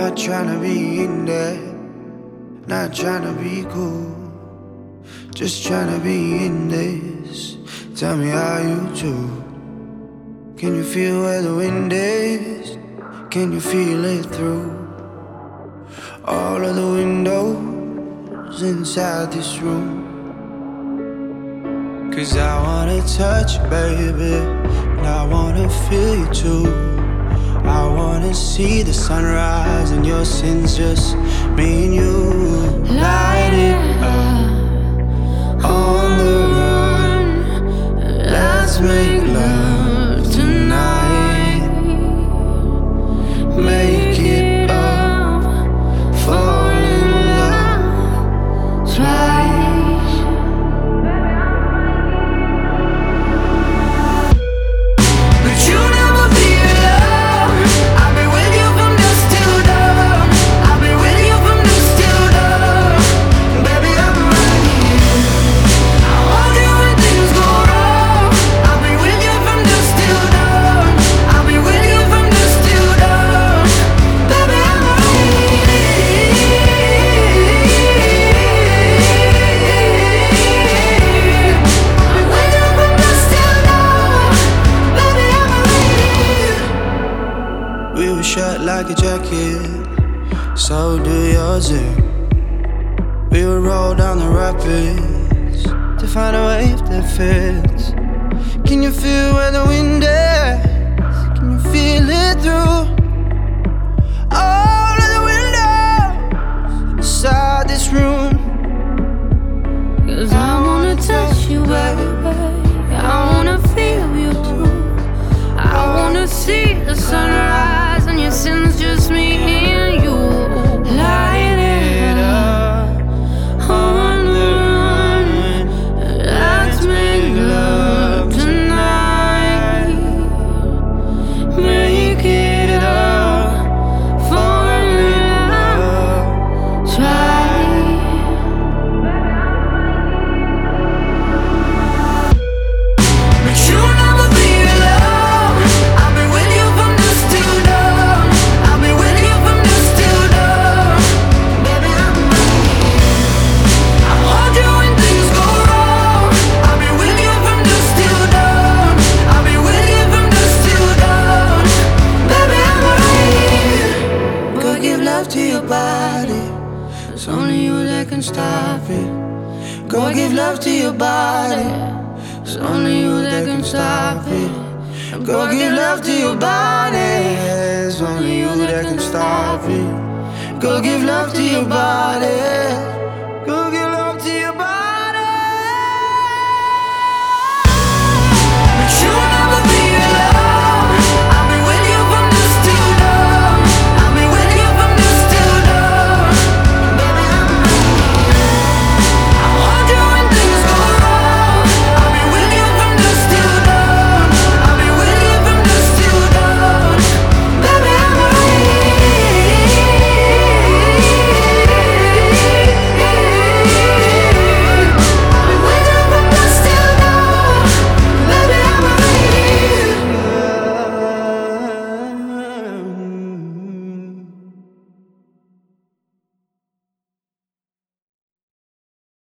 Not tryna be in there, not tryna be cool, just tryna be in this. Tell me how you do. Can you feel where the wind is? Can you feel it through all of the windows inside this room? 'Cause I wanna touch you, baby, and I wanna feel you too. I wanna see the sunrise and your sins, just me and you. Light it up on the run. Let's make love tonight. Make it up, fall in love twice. But you never be alone. I'll be with you from dusk till dawn. I'll be with you from dusk till dawn. Baby, I'm right here. I hold you when things go wrong. I'll be with you from dusk till dawn. I'll be with you from dusk till dawn. Baby, I'm right here. I'm with you from dusk till dawn. Baby, I'm right here. We were shut like a jacket, so do yours. We would roll down the rapids to find a wave that fits. Can you feel where the wind is? Can you feel it through all of the windows inside this room? 'Cause I wanna touch you, baby. I wanna feel you too. I wanna see the sunrise and your sins, just me and you. Light it up on the run. Let's make love tonight. Make it up, fall in love twice. But you'll never be alone. I'll be with you from dusk till dawn. I'll be with you from dusk till dawn. Baby, I'm right here. I hold you when things go wrong. I'll be with you from dusk till dawn. I'll be with you from dusk till dawn. Baby, I'm right here. Go give love to your body. It's only you that can stop it. Go give love to your body. It's only you that can stop it. Go give love to your body. It's only you that can stop it. Go give love to your body.